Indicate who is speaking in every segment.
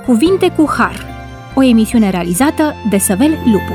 Speaker 1: Cuvinte cu Har, o emisiune realizată de Săvel Lupu.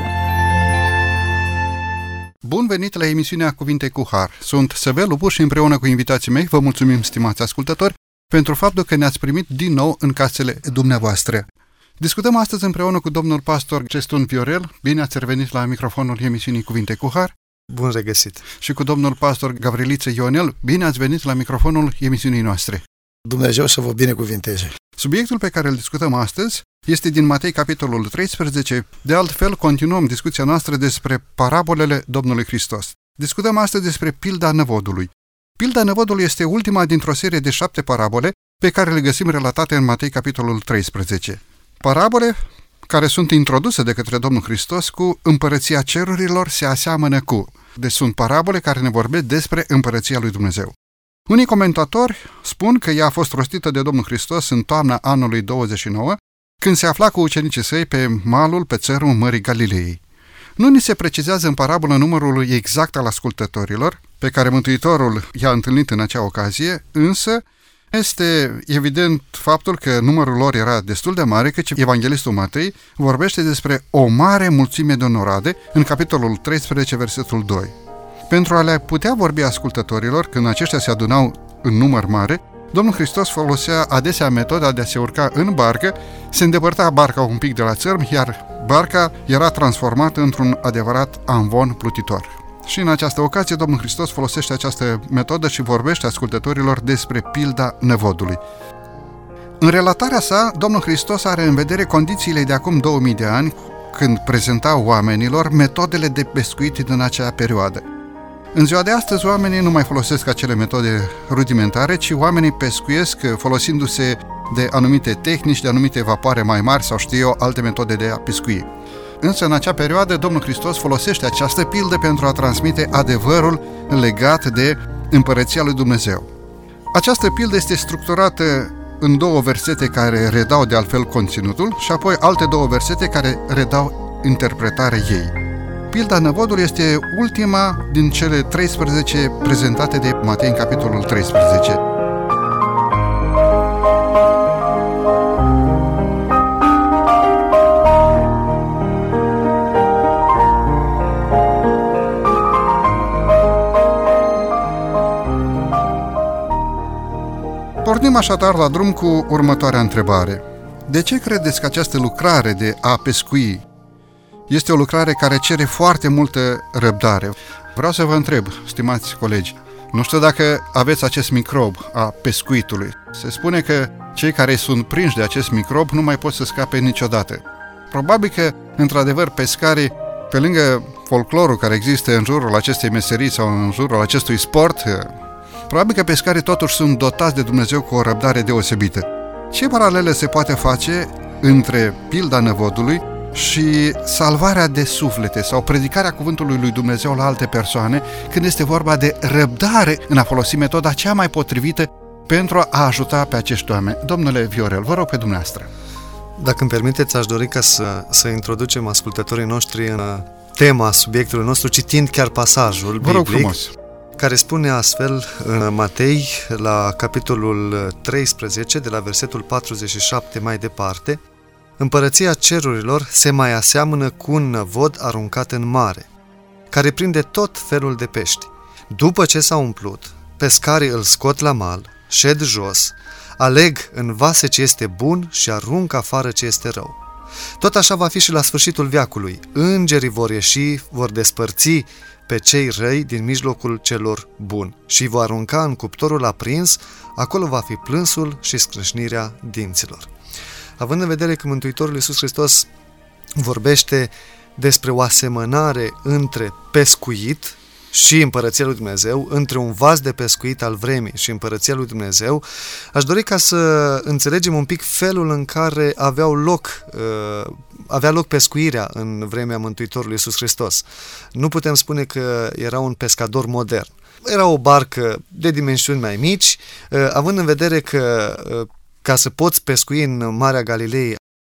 Speaker 2: Bun venit la emisiunea Cuvinte cu Har. Sunt Săvel Lupu și împreună cu invitații mei vă mulțumim, stimați ascultători, pentru faptul că ne-ați primit din nou în casele dumneavoastră. Discutăm astăzi împreună cu domnul pastor Cestun Viorel. Bine ați revenit la microfonul emisiunii Cuvinte cu Har.
Speaker 3: Bun regăsit!
Speaker 2: Și cu domnul pastor Gavriliță Ionel. Bine ați venit la microfonul emisiunii noastre.
Speaker 3: Dumnezeu să vă binecuvinteze!
Speaker 2: Subiectul pe care îl discutăm astăzi este din Matei, capitolul 13. De altfel, continuăm discuția noastră despre parabolele Domnului Hristos. Discutăm astăzi despre pilda năvodului. Pilda năvodului este ultima dintr-o serie de 7 parabole pe care le găsim relatate în Matei, capitolul 13. Parabole care sunt introduse de către Domnul Hristos cu împărăția cerurilor se aseamănă cu. Deci sunt parabole care ne vorbesc despre împărăția lui Dumnezeu. Unii comentatori spun că ea a fost rostită de Domnul Hristos în toamna anului 29, când se afla cu ucenicii săi pe țărmul Mării Galilei. Nu ni se precizează în parabolă numărul exact al ascultătorilor, pe care Mântuitorul i-a întâlnit în acea ocazie, însă este evident faptul că numărul lor era destul de mare, căci Evanghelistul Matei vorbește despre o mare mulțime de noroade în capitolul 13, versetul 2. Pentru a le putea vorbi ascultătorilor, când aceștia se adunau în număr mare, Domnul Hristos folosea adesea metoda de a se urca în barcă, se îndepărta barca un pic de la țărm, iar barca era transformată într-un adevărat amvon plutitor. Și în această ocazie Domnul Hristos folosește această metodă și vorbește ascultătorilor despre pilda năvodului. În relatarea sa, Domnul Hristos are în vedere condițiile de acum 2000 de ani, când prezenta oamenilor metodele de pescuit din acea perioadă. În ziua de astăzi, oamenii nu mai folosesc acele metode rudimentare, ci oamenii pescuiesc folosindu-se de anumite tehnici, de anumite vapoare mai mari sau alte metode de a pescui. Însă, în acea perioadă, Domnul Hristos folosește această pildă pentru a transmite adevărul legat de împărăția lui Dumnezeu. Această pildă este structurată în 2 versete care redau de altfel conținutul și apoi alte 2 versete care redau interpretarea ei. Pilda năvodului este ultima din cele 13 prezentate de Matei în capitolul 13. Pornim așadar la drum cu următoarea întrebare. De ce credeți că această lucrare de a pescui este o lucrare care cere foarte multă răbdare? Vreau să vă întreb, stimați colegi, nu știu dacă aveți acest microb a pescuitului. Se spune că cei care sunt prinși de acest microb nu mai pot să scape niciodată. Probabil că, într-adevăr, pescarii, pe lângă folclorul care există în jurul acestei meserii sau în jurul acestui sport, probabil că pescarii totuși sunt dotați de Dumnezeu cu o răbdare deosebită. Ce paralele se poate face între pilda năvodului și salvarea de suflete sau predicarea cuvântului lui Dumnezeu la alte persoane, când este vorba de răbdare în a folosi metoda cea mai potrivită pentru a ajuta pe acești oameni? Domnule Viorel, vă rog pe dumneavoastră.
Speaker 3: Dacă îmi permiteți, aș dori ca să introducem ascultătorii noștri în tema subiectului nostru, citind chiar pasajul biblic, care spune astfel în Matei, la capitolul 13, de la versetul 47 mai departe: Împărăția cerurilor se mai aseamănă cu un năvod aruncat în mare, care prinde tot felul de pești. După ce s-a umplut, pescarii îl scot la mal, șed jos, aleg în vase ce este bun și aruncă afară ce este rău. Tot așa va fi și la sfârșitul veacului. Îngerii vor ieși, vor despărți pe cei răi din mijlocul celor buni și vor arunca în cuptorul aprins, acolo va fi plânsul și scrâșnirea dinților. Având în vedere că Mântuitorul Iisus Hristos vorbește despre o asemănare între pescuit și Împărăția lui Dumnezeu, între un vas de pescuit al vremii și Împărăția lui Dumnezeu, aș dori ca să înțelegem un pic felul în care avea loc pescuirea în vremea Mântuitorului Iisus Hristos. Nu putem spune că era un pescador modern. Era o barcă de dimensiuni mai mici, având în vedere că ca să poți pescui în Marea Galilei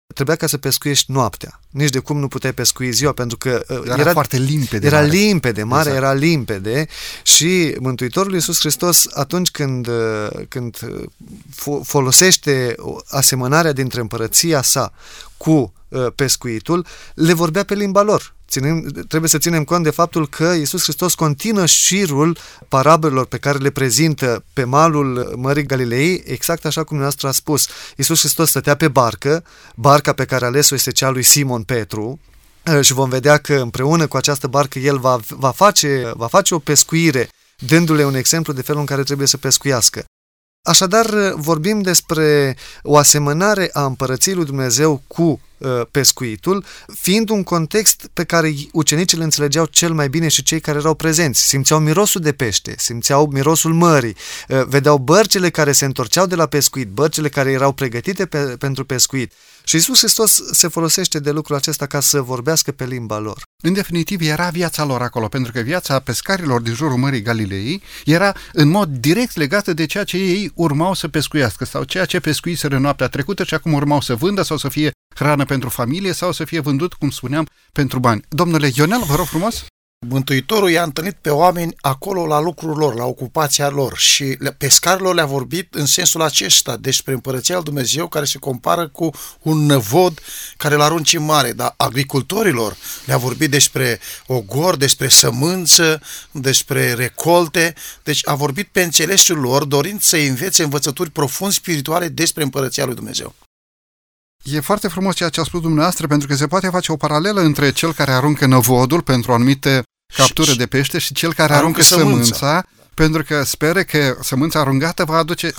Speaker 3: trebuia ca să pescuiești noaptea. Nici de cum nu puteai pescui ziua, pentru că
Speaker 2: era foarte limpede.
Speaker 3: Era limpede, mare exact. Era limpede și Mântuitorul Iisus Hristos, atunci când folosește asemănarea dintre împărăția sa cu pescuitul, le vorbea pe limba lor. Trebuie să ținem cont de faptul că Iisus Hristos continuă șirul parabolelor pe care le prezintă pe malul Mării Galilei, exact așa cum dumneavoastră a spus. Iisus Hristos stătea pe barca pe care a ales-o este cea lui Simon Petru, și vom vedea că împreună cu această barcă el va face o pescuire, dându-le un exemplu de felul în care trebuie să pescuiască. Așadar, vorbim despre o asemănare a împărăției lui Dumnezeu cu pescuitul, fiind un context pe care ucenicii îl înțelegeau cel mai bine și cei care erau prezenți. Simțeau mirosul de pește, simțeau mirosul mării, vedeau bărcile care se întorceau de la pescuit, bărcile care erau pregătite pentru pescuit. Și Iisus Hristos se folosește de lucrul acesta ca să vorbească pe limba lor.
Speaker 2: În definitiv, era viața lor acolo, pentru că viața pescarilor din jurul Mării Galilei era în mod direct legată de ceea ce ei urmau să pescuiască sau ceea ce pescuiseră noaptea trecută și acum urmau să vândă sau să fie hrană pentru familie sau să fie vândut, cum spuneam, pentru bani. Domnule Ionel, vă rog frumos!
Speaker 4: Mântuitorul i-a întâlnit pe oameni acolo la lucrul lor, la ocupația lor și pescarilor le-a vorbit în sensul acesta despre împărăția lui Dumnezeu care se compară cu un năvod care îl arunci în mare, dar agricultorilor le-a vorbit despre ogor, despre sămânță, despre recolte, deci a vorbit pe înțelesul lor dorind să învețe învățături profund spirituale despre împărăția lui Dumnezeu.
Speaker 2: E foarte frumos ceea ce a spus dumneavoastră, pentru că se poate face o paralelă între cel care aruncă năvodul pentru o anumită captură de pește și cel care aruncă sămânța, pentru că speră că sămânța aruncată va aduce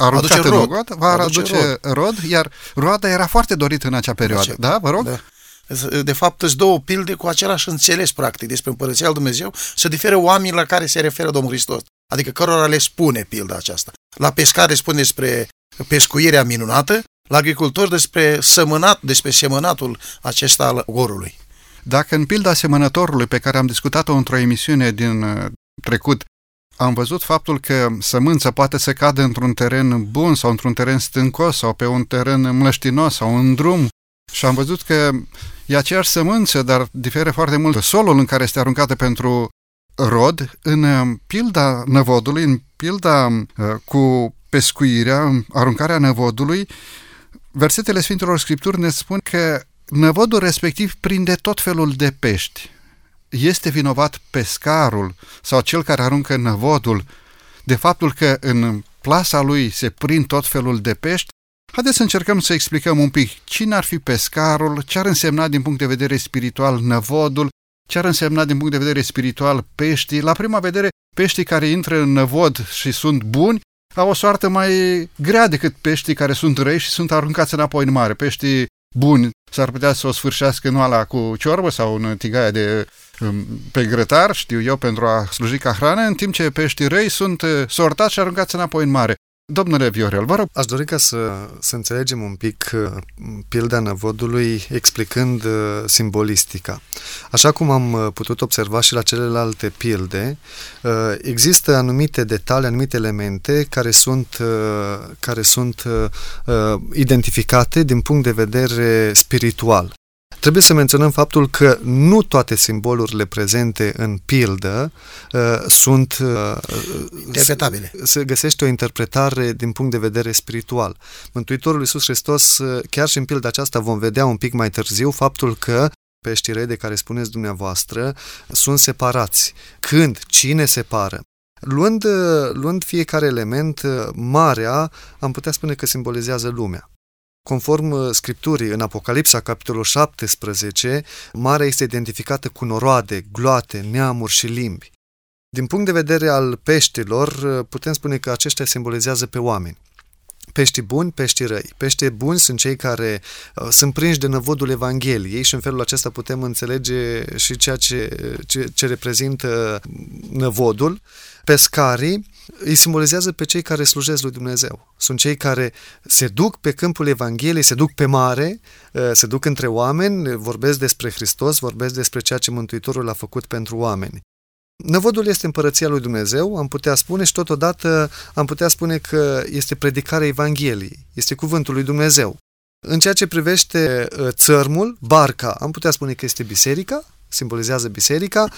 Speaker 2: rod, iar roada era foarte dorită în acea perioadă. Da, vă rog? Da.
Speaker 4: De fapt, sunt două pilde cu același înțeles, practic, despre împărăția lui Dumnezeu, să diferă oamenii la care se referă Domnul Hristos, adică cărora le spune pilda aceasta. La pescare spune despre pescuirea minunată, la agricultori despre semănatul acesta al ogorului.
Speaker 2: Dacă în pilda semănătorului pe care am discutat-o într-o emisiune din trecut, am văzut faptul că sămânța poate să cadă într-un teren bun sau într-un teren stâncos sau pe un teren mlăștinos sau în drum și am văzut că e aceeași sămânță, dar diferă foarte mult solul în care este aruncată pentru rod. În pilda năvodului, în pilda cu pescuirea, aruncarea năvodului, versetele Sfintelor Scripturi ne spun că năvodul respectiv prinde tot felul de pești. Este vinovat pescarul sau cel care aruncă năvodul de faptul că în plasa lui se prind tot felul de pești? Haideți să încercăm să explicăm un pic cine ar fi pescarul, ce ar însemna din punct de vedere spiritual năvodul, ce ar însemna din punct de vedere spiritual peștii. La prima vedere, peștii care intră în năvod și sunt buni au o soartă mai grea decât peștii care sunt răi și sunt aruncați înapoi în mare. Peștii buni s-ar putea să o sfârșească în oala cu ciorbă sau în tigaia pe grătar, știu eu, pentru a sluji ca hrană, în timp ce peștii răi sunt sortați și aruncați înapoi în mare. Domnule Viorel, vă rog.
Speaker 3: Aș dori ca să înțelegem un pic pilda năvodului explicând simbolistica. Așa cum am putut observa și la celelalte pilde, există anumite detalii, anumite elemente care sunt identificate din punct de vedere spiritual. Trebuie să menționăm faptul că nu toate simbolurile prezente în pildă sunt
Speaker 4: interpretabile.
Speaker 3: Se găsește o interpretare din punct de vedere spiritual. Mântuitorul Iisus Hristos, chiar și în pilda aceasta vom vedea un pic mai târziu faptul că peștii răi de care spuneți dumneavoastră sunt separați. Când? Cine separă? Luând fiecare element, marea, am putea spune că simbolizează lumea. Conform Scripturii, în Apocalipsa, capitolul 17, marea este identificată cu noroade, gloate, neamuri și limbi. Din punct de vedere al peștilor, putem spune că aceștia simbolizează pe oameni. Peștii buni, peștii răi. Peștii buni sunt cei care sunt prinși de năvodul Evangheliei și în felul acesta putem înțelege și ceea ce reprezintă năvodul. Pescarii îi simbolizează pe cei care slujesc lui Dumnezeu. Sunt cei care se duc pe câmpul Evangheliei, se duc pe mare, se duc între oameni, vorbesc despre Hristos, vorbesc despre ceea ce Mântuitorul a făcut pentru oameni. Năvodul este împărăția lui Dumnezeu, am putea spune, și totodată am putea spune că este predicarea Evangheliei, este cuvântul lui Dumnezeu. În ceea ce privește țărmul, barca, am putea spune că este biserica, simbolizează biserica.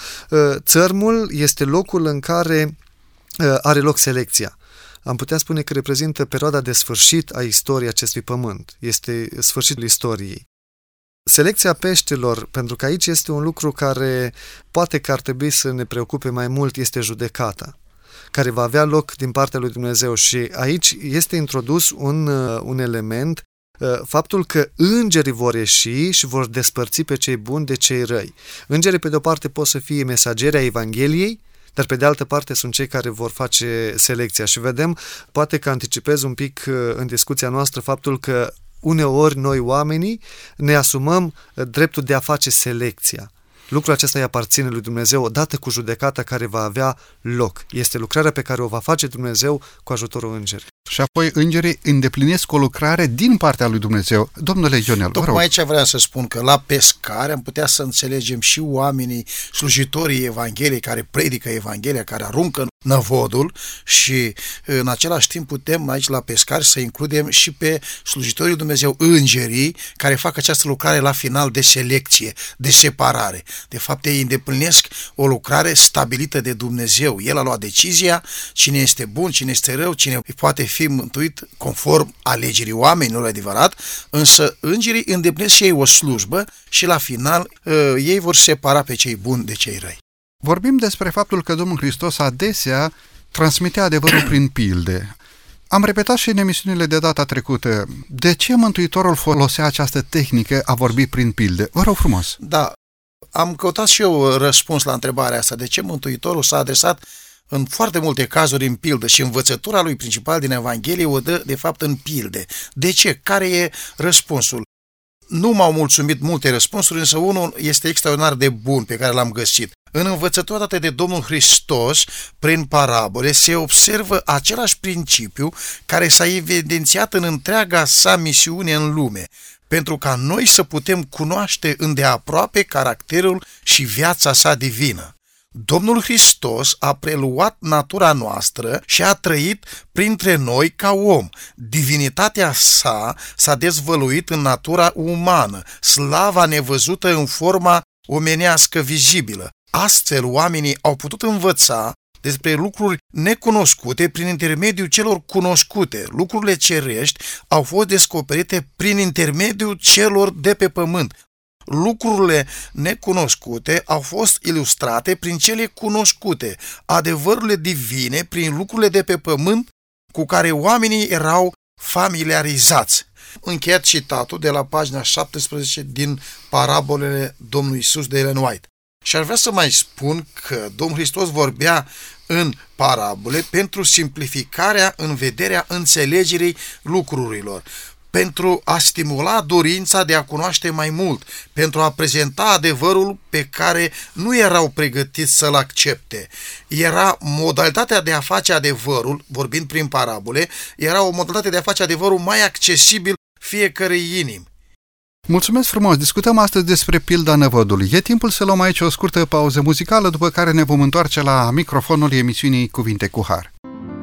Speaker 3: Țărmul este locul în care are loc selecția. Am putea spune că reprezintă perioada de sfârșit a istoriei acestui pământ. Este sfârșitul istoriei. Selecția peștelor, pentru că aici este un lucru care poate că ar trebui să ne preocupe mai mult, este judecata, care va avea loc din partea lui Dumnezeu. Și aici este introdus un element, faptul că îngerii vor ieși și vor despărți pe cei buni de cei răi. Îngerii, pe de o parte, pot să fie mesageri ai Evangheliei, dar pe de altă parte sunt cei care vor face selecția. Și vedem, poate că anticipez un pic în discuția noastră, faptul că uneori noi oamenii ne asumăm dreptul de a face selecția. Lucrul acesta îi aparține lui Dumnezeu odată cu judecata care va avea loc. Este lucrarea pe care o va face Dumnezeu cu ajutorul îngerilor.
Speaker 2: Și apoi îngerii îndeplinesc o lucrare din partea lui Dumnezeu. Domnule Ionel,
Speaker 4: tocmai aici vreau să spun că la pescare am putea să înțelegem și oamenii, slujitorii Evangheliei, care predică Evanghelia, care aruncă năvodul, și în același timp putem aici la pescari să includem și pe slujitorii lui Dumnezeu, îngerii, care fac această lucrare la final de selecție, de separare. De fapt, ei îndeplinesc o lucrare stabilită de Dumnezeu. El a luat decizia, cine este bun, cine este rău, cine poate fi mântuit conform alegerii oamenilor, adevărat, însă îngerii îndeplinesc și ei o slujbă și la final ei vor separa pe cei buni de cei răi.
Speaker 2: Vorbim despre faptul că Domnul Hristos adesea transmite adevărul prin pilde. Am repetat și în emisiunile de data trecută. De ce Mântuitorul folosea această tehnică a vorbi prin pilde? Vă rog frumos.
Speaker 4: Da, am căutat și eu răspuns la întrebarea asta. De ce Mântuitorul s-a adresat în foarte multe cazuri în pildă și învățătura lui principal din Evanghelie o dă de fapt în pilde? De ce? Care e răspunsul? Nu m-au mulțumit multe răspunsuri, însă unul este extraordinar de bun pe care l-am găsit. În învățătura dată de Domnul Hristos, prin parabole, se observă același principiu care s-a evidențiat în întreaga sa misiune în lume, pentru ca noi să putem cunoaște îndeaproape caracterul și viața sa divină. Domnul Hristos a preluat natura noastră și a trăit printre noi ca om. Divinitatea sa s-a dezvăluit în natura umană, slava nevăzută în forma omenească vizibilă. Astfel, oamenii au putut învăța despre lucruri necunoscute prin intermediul celor cunoscute. Lucrurile cerești au fost descoperite prin intermediul celor de pe pământ. Lucrurile necunoscute au fost ilustrate prin cele cunoscute, adevărurile divine prin lucrurile de pe pământ cu care oamenii erau familiarizați. Încheiat citatul de la pagina 17 din Parabolele Domnului Iisus de Ellen White. Și ar vrea să mai spun că Domnul Hristos vorbea în parabole pentru simplificarea în vederea înțelegerii lucrurilor, pentru a stimula dorința de a cunoaște mai mult, pentru a prezenta adevărul pe care nu erau pregătiți să-l accepte. Era modalitatea de a face adevărul, vorbind prin parabole, era o modalitate de a face adevărul mai accesibil fiecărei inimi.
Speaker 2: Mulțumesc frumos! Discutăm astăzi despre pilda năvodului. E timpul să luăm aici o scurtă pauză muzicală, după care ne vom întoarce la microfonul emisiunii Cuvinte cu Har.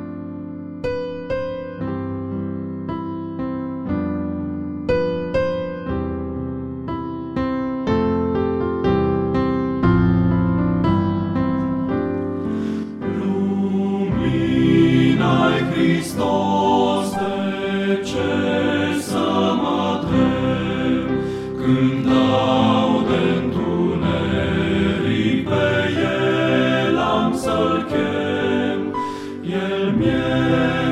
Speaker 5: Lumina-i Hristos, de ce să mă tem, când dau de-ntuneric pe El am să-L chem. El mi-e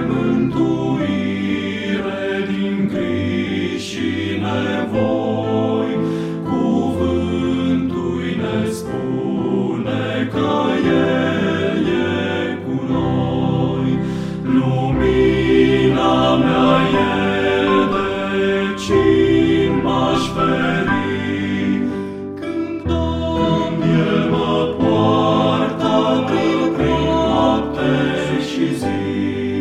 Speaker 5: mântuire din griji și nevoi, cuvântul-i ne spune că El e cu noi. Lumina mea e, de cine m-aș feri, când El mă poartă prin noapte și zi.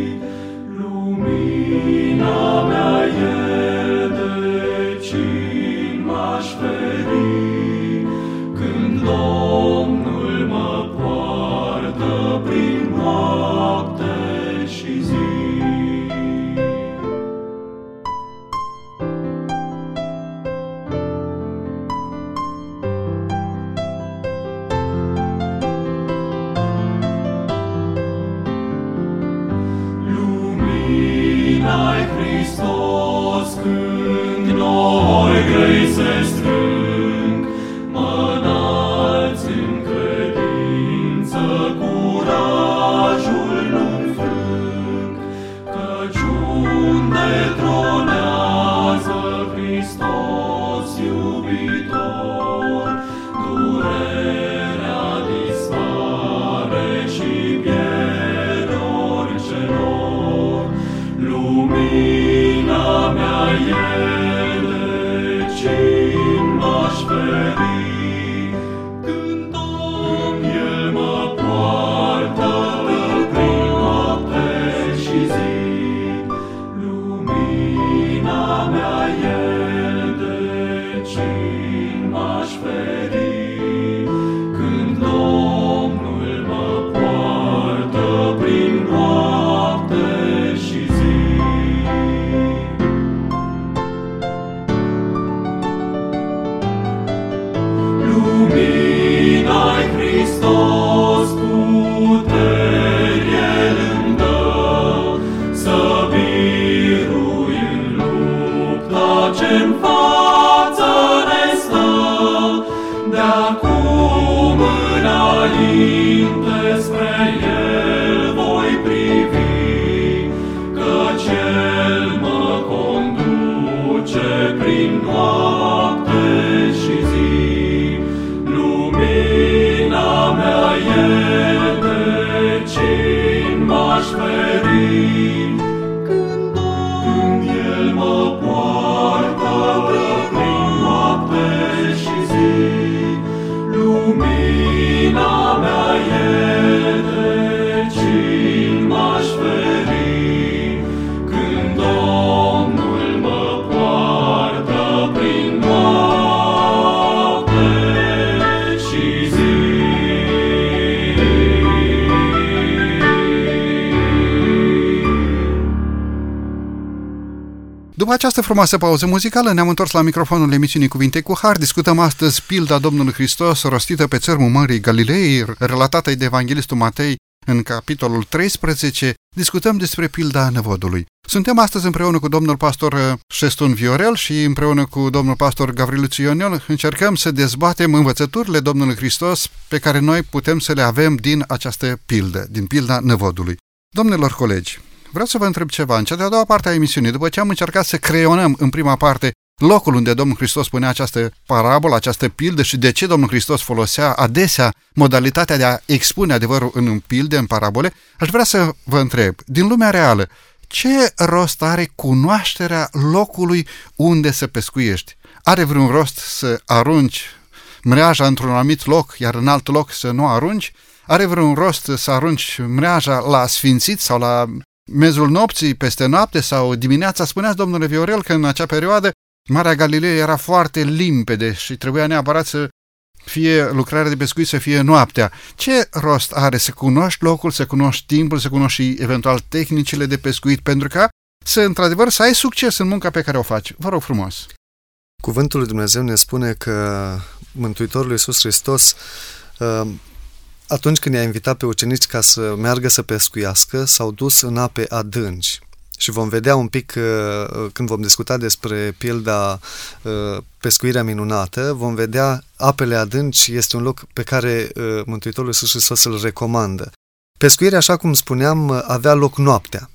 Speaker 5: Hristos, când noi grei se strâng, mă înalți în credință, curajul nu-mi frâng, căci unde tronează Hristos iubitor, durerea dispare și pierd orice nor. Lumina mea e de cine m-aș feri, când Domn El mă poartă prin noapte și zi. Lumina mea e de cine m-aș feri, când Domnul mă poartă prin noapte și zi. Lumina-i Hristos, puteri El îmi dă, să birui în lupta ce-n față ne stă. De-acum înainte spre El voi privi, căci El mă conduce prin noapte și zi. Lumina mea e de cine m-aș feri, când El mă poartă prin noapte și zi. Lumina mea e de cine m-aș feri, când Domnul mă poartă prin noapte și zi.
Speaker 2: După această frumoasă pauză muzicală, ne-am întors la microfonul emisiunii Cuvinte cu Har. Discutăm astăzi pilda Domnului Hristos rostită pe țărmul Mării Galilei, relatată de Evanghelistul Matei în capitolul 13. Discutăm despre pilda năvodului. Suntem astăzi împreună cu domnul pastor Șestun Viorel și împreună cu domnul pastor Gavriluț Ionel încercăm să dezbatem învățăturile Domnului Hristos pe care noi putem să le avem din această pildă, din pilda năvodului. Domnilor colegi, vreau să vă întreb ceva. În cea de-a doua parte a emisiunii, după ce am încercat să creionăm în prima parte locul unde Domnul Hristos spunea această parabolă, această pildă și de ce Domnul Hristos folosea adesea modalitatea de a expune adevărul în pilde, în parabole, aș vrea să vă întreb, din lumea reală, ce rost are cunoașterea locului unde să pescuiești? Are vreun rost să arunci mreaja într-un anumit loc, iar în alt loc să nu arunci? Are vreun rost să arunci mreaja la sfințit sau la mezul nopții, peste noapte sau dimineața? Spuneați, domnule Viorel, că în acea perioadă Marea Galilei era foarte limpede și trebuia neapărat să fie lucrarea de pescuit, să fie noaptea. Ce rost are să cunoști locul, să cunoști timpul, să cunoști și eventual tehnicile de pescuit, pentru ca să, într-adevăr, să ai succes în munca pe care o faci? Vă rog frumos!
Speaker 3: Cuvântul lui Dumnezeu ne spune că Mântuitorul Iisus Hristos, atunci când i-a invitat pe ucenici ca să meargă să pescuiască, s-au dus în ape adânci. Și vom vedea un pic, când vom discuta despre pilda pescuirea minunată, vom vedea apele adânci este un loc pe care Mântuitorul Iisus Hristos îl recomandă. Pescuirea, așa cum spuneam, avea loc noaptea.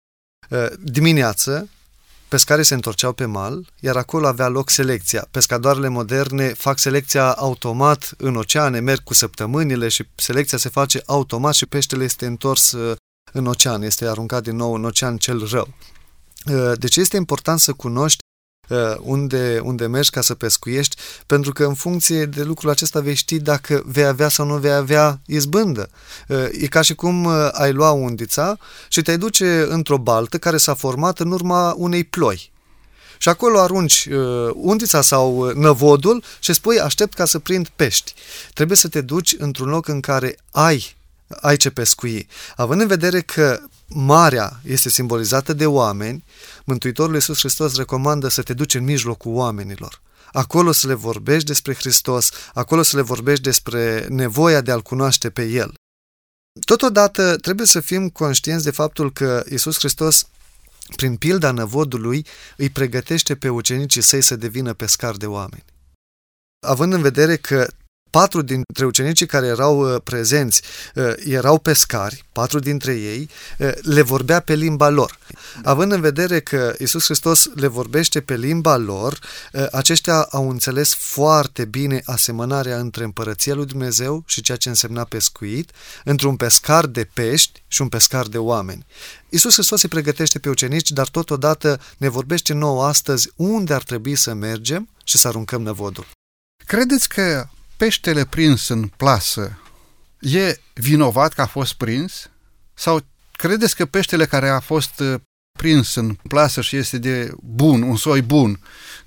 Speaker 3: Dimineață, pescarii se întorceau pe mal, iar acolo avea loc selecția. Pescadoarele moderne fac selecția automat în oceane, merg cu săptămânile și selecția se face automat și peștele este întors în ocean, este aruncat din nou în ocean cel rău. Deci este important să cunoști unde mergi ca să pescuiești, pentru că în funcție de lucrul acesta vei ști dacă vei avea sau nu vei avea izbândă. E ca și cum ai lua undița și te duce într-o baltă care s-a format în urma unei ploi. Și acolo arunci undița sau năvodul și spui aștept ca să prind pești. Trebuie să te duci într-un loc în care ai ce pescui. Având în vedere că marea este simbolizată de oameni, Mântuitorul Iisus Hristos recomandă să te duci în mijlocul oamenilor. Acolo să le vorbești despre Hristos, acolo să le vorbești despre nevoia de a-L cunoaște pe El. Totodată trebuie să fim conștienți de faptul că Iisus Hristos prin pilda năvodului, îi pregătește pe ucenicii săi să devină pescari de oameni. Având în vedere că 4 dintre ucenicii care erau prezenți erau pescari, 4 dintre ei, le vorbea pe limba lor. Având în vedere că Iisus Hristos le vorbește pe limba lor, aceștia au înțeles foarte bine asemănarea între împărăția lui Dumnezeu și ceea ce însemna pescuit, între un pescar de pești și un pescar de oameni. Iisus Hristos îi pregătește pe ucenici, dar totodată ne vorbește nouă astăzi unde ar trebui să mergem și să aruncăm năvodul.
Speaker 2: Credeți că peștele prins în plasă e vinovat că a fost prins? Sau credeți că peștele care a fost prins în plasă și este de bun, un soi bun,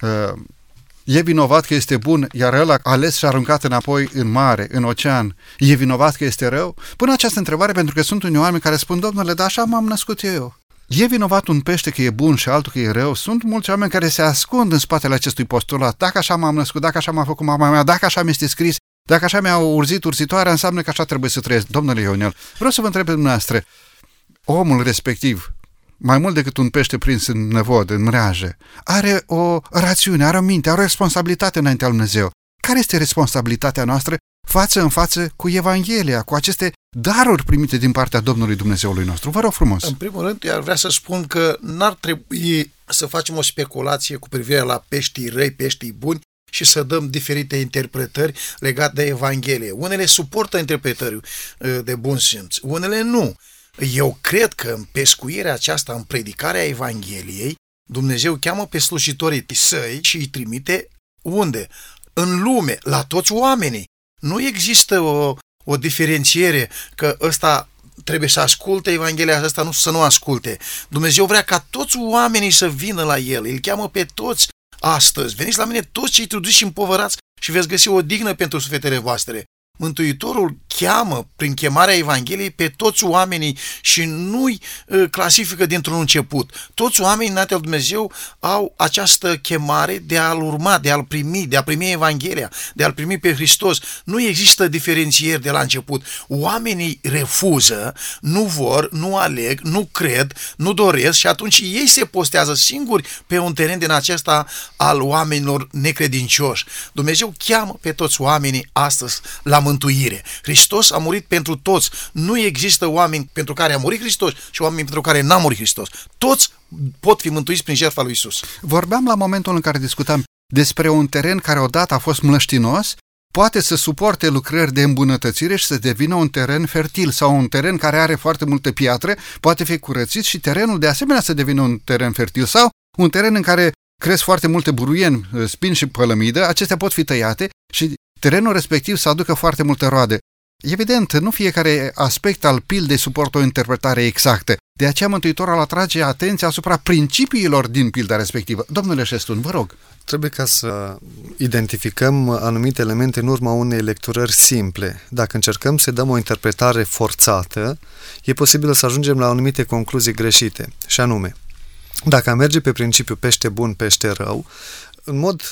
Speaker 2: e vinovat că este bun, iar ăla ales și aruncat înapoi în mare, în ocean, e vinovat că este rău? Pun această întrebare pentru că sunt unii oameni care spun: Domnule, dar așa m-am născut eu. E vinovat un pește că e bun și altul că e rău? Sunt mulți oameni care se ascund în spatele acestui postulat. Dacă așa m-am născut, dacă așa m-a făcut mama mea, dacă așa mi-este scris, dacă așa mi-a urzit ursitoarea, înseamnă că așa trebuie să trăiesc. Domnule Ionel, vreau să vă întreb pe dumneavoastră, omul respectiv, mai mult decât un pește prins în năvod, în mreajă, are o rațiune, are o minte, are o responsabilitate înaintea lui Dumnezeu. Care este responsabilitatea noastră față în față cu Evanghelia, cu aceste daruri primite din partea Domnului Dumnezeului nostru? Vă rog frumos.
Speaker 4: În primul rând, eu ar vrea să spun că n-ar trebui să facem o speculație cu privire la peștii răi, peștii buni și să dăm diferite interpretări legate de Evanghelie. Unele suportă interpretări de bun simț, unele nu. Eu cred că în pescuirea aceasta, în predicarea Evangheliei, Dumnezeu cheamă pe slujitorii săi și îi trimite unde? În lume, la toți oamenii. Nu există o diferențiere că ăsta trebuie să asculte Evanghelia, ăsta nu, să nu asculte. Dumnezeu vrea ca toți oamenii să vină la El. Îl cheamă pe toți astăzi. Veniți la mine toți cei trudiți și împovărați și veți găsi o dignă pentru sufletele voastre. Mântuitorul cheamă, prin chemarea Evangheliei, pe toți oamenii și nu-i clasifică dintr-un început. Toți oamenii înaintea lui Dumnezeu au această chemare de a-L urma, de a-L primi, de a primi Evanghelia, de a-L primi pe Hristos. Nu există diferențieri de la început. Oamenii refuză, nu vor, nu aleg, nu cred, nu doresc și atunci ei se postează singuri pe un teren din acesta al oamenilor necredincioși. Dumnezeu cheamă pe toți oamenii astăzi la mântuire. Hristos a murit pentru toți. Nu există oameni pentru care a murit Hristos și oameni pentru care n-a murit Hristos. Toți pot fi mântuiți prin jertfa lui Iisus.
Speaker 2: Vorbeam la momentul în care discutam despre un teren care odată a fost mlăștinos, poate să suporte lucrări de îmbunătățire și să devină un teren fertil, sau un teren care are foarte multe piatră, poate fi curățit și terenul de asemenea să devină un teren fertil, sau un teren în care cresc foarte multe buruieni, spini și pălămidă, acestea pot fi tăiate și terenul respectiv să aducă foarte multe roade. Evident, nu fiecare aspect al pildei suportă o interpretare exactă. De aceea Mântuitorul atrage atenția asupra principiilor din pilda respectivă. Domnule Șestun, vă rog.
Speaker 3: Trebuie ca să identificăm anumite elemente în urma unei lecturări simple. Dacă încercăm să dăm o interpretare forțată, e posibil să ajungem la anumite concluzii greșite. Și anume, dacă am merge pe principiul pește bun, pește rău, în mod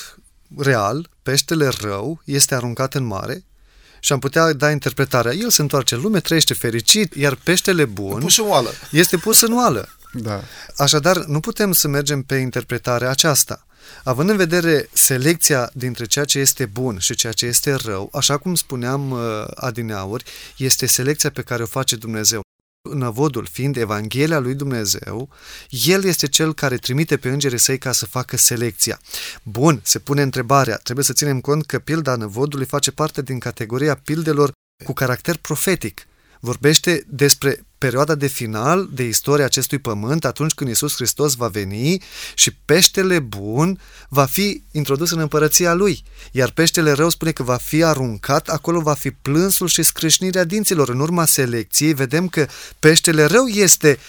Speaker 3: real, peștele rău este aruncat în mare și am putea da interpretarea: el se întoarce în lume, trăiește fericit, iar peștele bun este pus în oală.
Speaker 2: Da.
Speaker 3: Așadar, nu putem să mergem pe interpretarea aceasta. Având în vedere selecția dintre ceea ce este bun și ceea ce este rău, așa cum spuneam adineauri, este selecția pe care o face Dumnezeu. Năvodul fiind Evanghelia lui Dumnezeu, El este Cel care trimite pe îngerii Săi ca să facă selecția. Bun, se pune întrebarea, trebuie să ținem cont că pilda năvodului face parte din categoria pildelor cu caracter profetic. Vorbește despre perioada de final de istoria acestui pământ, atunci când Iisus Hristos va veni și peștele bun va fi introdus în împărăția Lui, iar peștele rău spune că va fi aruncat, acolo va fi plânsul și scrâșnirea dinților. În urma selecției vedem că peștele rău este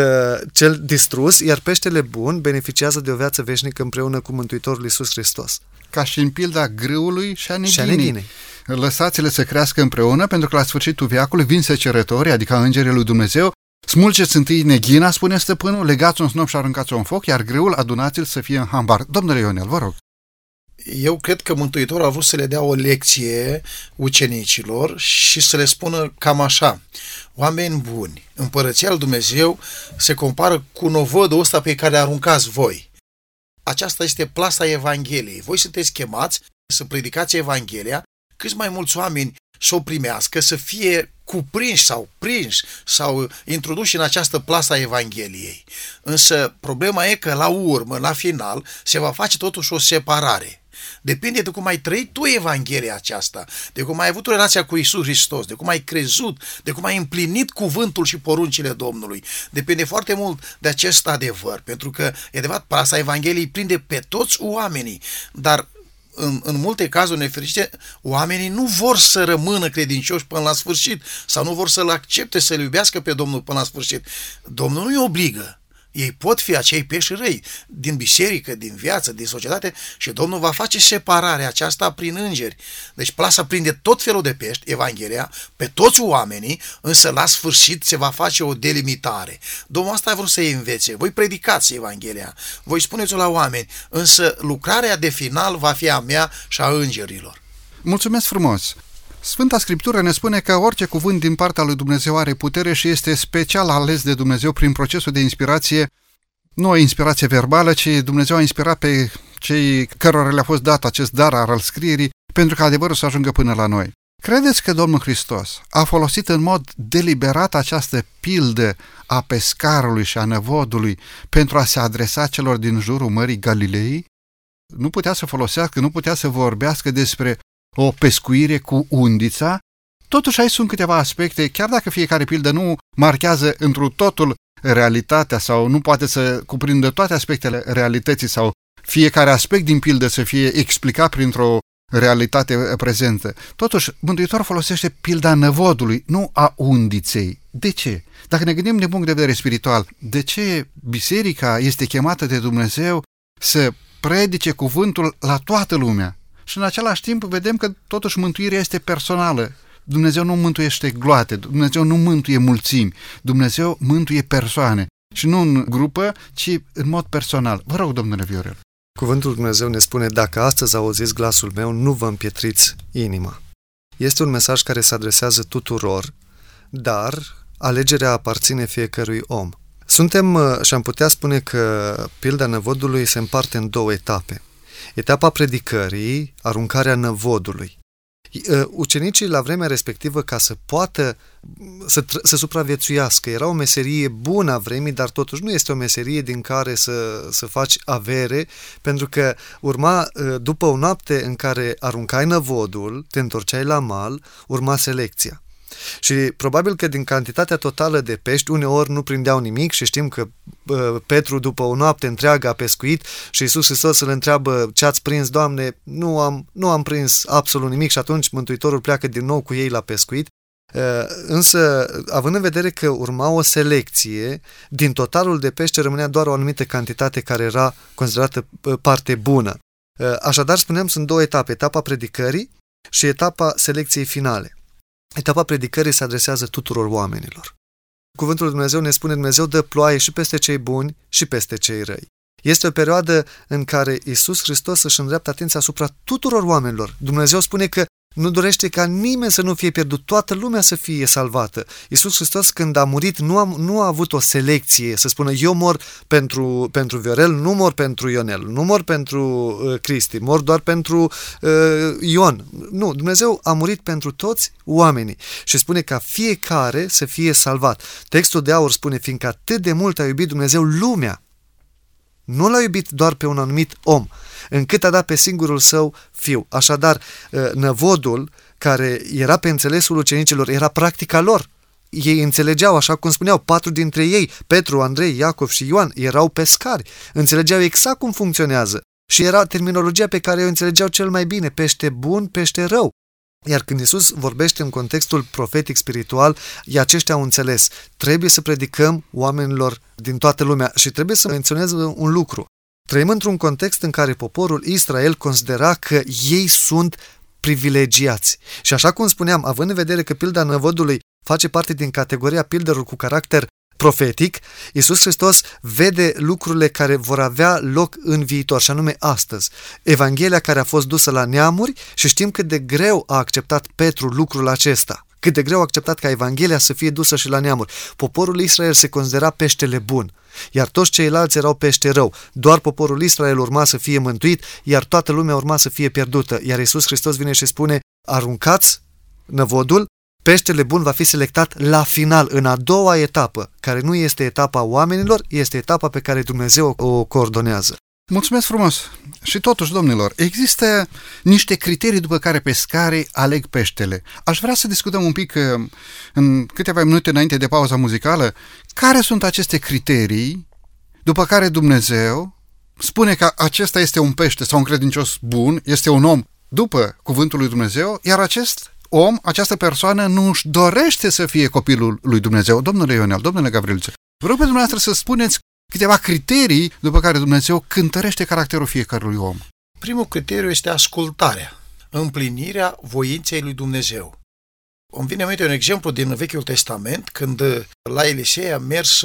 Speaker 3: cel distrus, iar peștele bun beneficiază de o viață veșnică împreună cu Mântuitorul Iisus Hristos.
Speaker 2: Ca și în pilda grâului și a neghinei. Lăsați-le să crească împreună, pentru că la sfârșitul veacului vin secerători, adică îngerii lui Dumnezeu, smulgeți întâi neghina, spune stăpânul, legați un snop și aruncați-o în foc, iar grâul adunați-l să fie în hambar. Domnule Ionel, vă rog.
Speaker 4: Eu cred că Mântuitorul a vrut să le dea o lecție ucenicilor și să le spună cam așa: oameni buni, Împărăția lui Dumnezeu se compară cu novodul ăsta pe care aruncați voi. Aceasta este plasa Evangheliei. Voi sunteți chemați să predicați Evanghelia, câți mai mulți oameni să o primească, să fie cuprinși sau prinși sau introduși în această plasă a Evangheliei. Însă problema e că la urmă, la final, se va face totuși o separare. Depinde de cum ai trăit tu Evanghelia aceasta, de cum ai avut relația cu Iisus Hristos, de cum ai crezut, de cum ai împlinit cuvântul și poruncile Domnului. Depinde foarte mult de acest adevăr, pentru că, e adevărat, plasa Evangheliei prinde pe toți oamenii, dar în multe cazuri nefericite, oamenii nu vor să rămână credincioși până la sfârșit sau nu vor să-L accepte, să-L iubească pe Domnul până la sfârșit. Domnul nu îi obligă. Ei pot fi acei pești răi din biserică, din viață, din societate și Domnul va face separarea aceasta prin îngeri. Deci plasa prinde tot felul de pești, Evanghelia, pe toți oamenii, însă la sfârșit se va face o delimitare. Domnul asta a vrut să-i învețe. Voi predicați Evanghelia, voi spuneți-o la oameni, însă lucrarea de final va fi a mea și a îngerilor.
Speaker 2: Mulțumesc frumos! Sfânta Scriptură ne spune că orice cuvânt din partea lui Dumnezeu are putere și este special ales de Dumnezeu prin procesul de inspirație, nu o inspirație verbală, ci Dumnezeu a inspirat pe cei cărora le-a fost dat acest dar al scrierii pentru ca adevărul să ajungă până la noi. Credeți că Domnul Hristos a folosit în mod deliberat această pildă a pescarului și a năvodului pentru a se adresa celor din jurul Mării Galilei? Nu putea să folosească, nu putea să vorbească despre o pescuire cu undița? Totuși aici sunt câteva aspecte, chiar dacă fiecare pildă nu marchează întru totul realitatea sau nu poate să cuprindă toate aspectele realității sau fiecare aspect din pildă să fie explicat printr-o realitate prezentă. Totuși, Mântuitorul folosește pilda năvodului, nu a undiței. De ce? Dacă ne gândim din punct de vedere spiritual, de ce biserica este chemată de Dumnezeu să predice cuvântul la toată lumea? Și în același timp vedem că totuși mântuirea este personală. Dumnezeu nu mântuiește gloate, Dumnezeu nu mântuie mulțimi, Dumnezeu mântuie persoane. Și nu în grupă, ci în mod personal. Vă rog, domnule Viorel.
Speaker 3: Cuvântul Dumnezeu ne spune: dacă astăzi auziți glasul meu, nu vă împietriți inima. Este un mesaj care se adresează tuturor, dar alegerea aparține fiecărui om. Suntem, și am putea spune că pilda năvodului se împarte în două etape. Etapa predicării, aruncarea năvodului. Ucenicii la vremea respectivă, ca să poată să supraviețuiască, era o meserie bună a vremii, dar totuși nu este o meserie din care să faci avere, pentru că urma, după o noapte în care aruncai năvodul, te întorceai la mal, urma selecția. Și probabil că din cantitatea totală de pești, uneori nu prindeau nimic și știm că Petru după o noapte întreagă a pescuit și Iisus Hristos îl întreabă: ce ați prins, Doamne? Nu am prins absolut nimic. Și atunci Mântuitorul pleacă din nou cu ei la pescuit. Însă, având în vedere că urma o selecție, din totalul de pește rămânea doar o anumită cantitate care era considerată parte bună. Așadar, spuneam, sunt două etape: etapa predicării și etapa selecției finale. Etapa predicării se adresează tuturor oamenilor. Cuvântul lui Dumnezeu ne spune: Dumnezeu dă ploaie și peste cei buni și peste cei răi. Este o perioadă în care Iisus Hristos își îndreaptă atenția asupra tuturor oamenilor. Dumnezeu spune că nu dorește ca nimeni să nu fie pierdut, toată lumea să fie salvată. Iisus Hristos, când a murit, nu a avut o selecție, să spună: eu mor pentru Viorel, nu mor pentru Ionel, nu mor pentru Cristi, mor doar pentru Ion. Nu, Dumnezeu a murit pentru toți oamenii și spune ca fiecare să fie salvat. Textul de aur spune: fiindcă atât de mult a iubit Dumnezeu lumea, nu l-a iubit doar pe un anumit om, încât a dat pe singurul său fiu. Așadar, năvodul, care era pe înțelesul ucenicilor, era practica lor. Ei înțelegeau, așa cum spuneau, 4 dintre ei, Petru, Andrei, Iacov și Ioan, erau pescari. Înțelegeau exact cum funcționează și era terminologia pe care o înțelegeau cel mai bine: pește bun, pește rău. Iar când Iisus vorbește în contextul profetic spiritual, aceștia au înțeles: trebuie să predicăm oamenilor din toată lumea. Și trebuie să menționez un lucru: trăim într-un context în care poporul Israel considera că ei sunt privilegiați. Și așa cum spuneam, având în vedere că pilda năvodului face parte din categoria pildelor cu caracter profetic, Iisus Hristos vede lucrurile care vor avea loc în viitor, și anume astăzi. Evanghelia care a fost dusă la neamuri, și știm cât de greu a acceptat Petru lucrul acesta. Cât de greu a acceptat ca Evanghelia să fie dusă și la neamuri. Poporul Israel se considera peștele bun, iar toți ceilalți erau pește rău. Doar poporul Israel urma să fie mântuit, iar toată lumea urma să fie pierdută. Iar Iisus Hristos vine și spune: aruncați năvodul, peștele bun va fi selectat la final, în a doua etapă, care nu este etapa oamenilor, este etapa pe care Dumnezeu o coordonează.
Speaker 2: Mulțumesc frumos! Și totuși, domnilor, există niște criterii după care pescarii aleg peștele. Aș vrea să discutăm un pic în câteva minute înainte de pauza muzicală care sunt aceste criterii după care Dumnezeu spune că acesta este un pește sau un credincios bun, este un om după cuvântul lui Dumnezeu, iar acest om, această persoană nu își dorește să fie copilul lui Dumnezeu. Domnule Ionel, domnule Gavriliță, vă rog pe dumneavoastră să spuneți câteva criterii după care Dumnezeu cântărește caracterul fiecărui om.
Speaker 4: Primul criteriu este ascultarea, împlinirea voinței lui Dumnezeu. Îmi vine aminte un exemplu din Vechiul Testament, când la Elisei a mers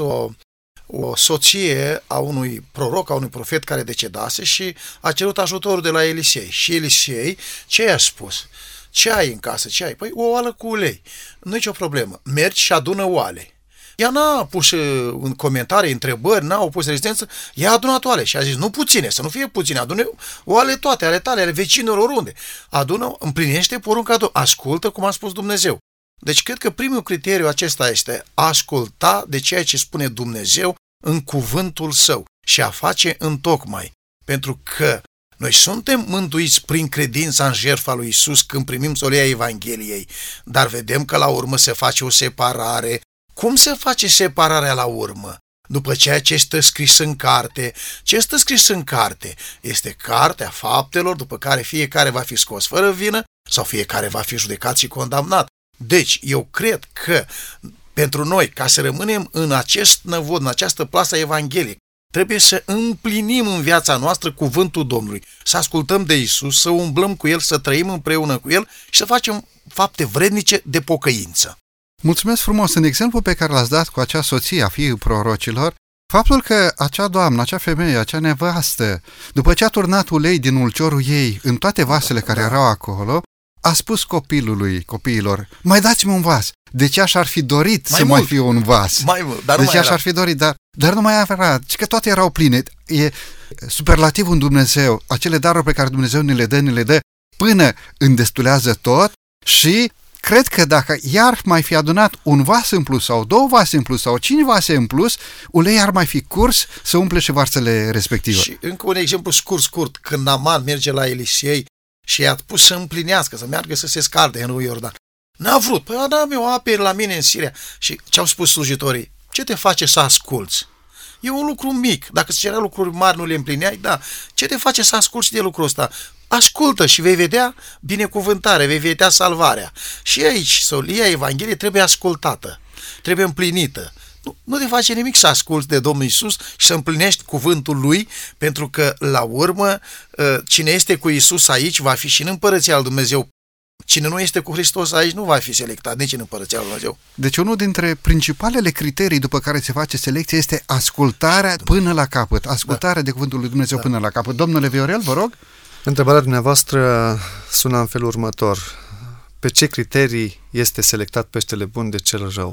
Speaker 4: o soție a unui proroc, a unui profet care decedase și a cerut ajutorul de la Elisei. Și Elisei, ce i-a spus? Ce ai în casă? Ce ai? Păi o oală cu ulei. Nu e nicio problemă. Mergi și adună oale. Ea n-a pus în comentarii, întrebări, n-a opus rezistență, ea a adunat oale și a zis: nu puține, să nu fie puține, adune oale toate, ale tale, ale vecinilor, oriunde. Adună, împlinește porunca, ascultă cum a spus Dumnezeu. Deci cred că primul criteriu acesta este a asculta de ceea ce spune Dumnezeu în cuvântul Său și a face întocmai. Pentru că noi suntem mântuiți prin credința în jertfa lui Iisus când primim solia Evangheliei, dar vedem că la urmă se face o separare. Cum se face separarea la urmă? După ceea ce stă scris în carte. Ce stă scris în carte? Este cartea faptelor, după care fiecare va fi scos fără vină sau fiecare va fi judecat și condamnat. Deci, eu cred că pentru noi, ca să rămânem în acest năvod, în această plasă evanghelică, trebuie să împlinim în viața noastră cuvântul Domnului, să ascultăm de Iisus, să umblăm cu El, să trăim împreună cu El și să facem fapte vrednice de pocăință.
Speaker 2: Mulțumesc frumos! În exemplu pe care l-ați dat cu acea soție a fiii prorocilor, faptul că acea doamnă, acea femeie, acea nevastă, după ce a turnat ulei din ulciorul ei în toate vasele care erau acolo, a spus copiilor: mai dați-mi un vas. De ce aș-ar fi dorit mai fie un vas?
Speaker 4: Mai mult, dar
Speaker 2: de ce aș-ar fi dorit, dar nu mai avea, ci că toate erau pline. E superlativul în Dumnezeu, acele daruri pe care Dumnezeu ne le dă până îndestulează tot. Și cred că dacă i-ar mai fi adunat un vas în plus sau 2 vase în plus sau 5 vase în plus, ulei ar mai fi curs să umple și varsele respective.
Speaker 4: Și încă un exemplu scurt, când Naaman merge la Elisei și i-a pus să împlinească, să meargă să se scalde în râul Iordan. N-a vrut. Păi n-am eu ape la mine în Siria. Și ce-au spus slujitorii? Ce te face să asculți? E un lucru mic. Dacă îți cerea lucruri mari, nu le împlineai, da. Ce te face să asculți de lucrul ăsta? Ascultă și vei vedea binecuvântare, vei vedea salvarea. Și aici, solia Evangheliei trebuie ascultată, trebuie împlinită. Nu te face nimic să asculți de Domnul Iisus și să împlinești cuvântul Lui, pentru că, la urmă, cine este cu Iisus aici va fi și în Împărăția lui Dumnezeu. Cine nu este cu Hristos aici nu va fi selectat nici în Împărăția lui Dumnezeu.
Speaker 2: Deci unul dintre principalele criterii după care se face selecție este ascultarea până la capăt, ascultarea de cuvântul lui Dumnezeu până la capăt. Domnule Viorel, vă rog?
Speaker 3: Întrebarea dumneavoastră sună în felul următor: pe ce criterii este selectat peștele bun de cel rău?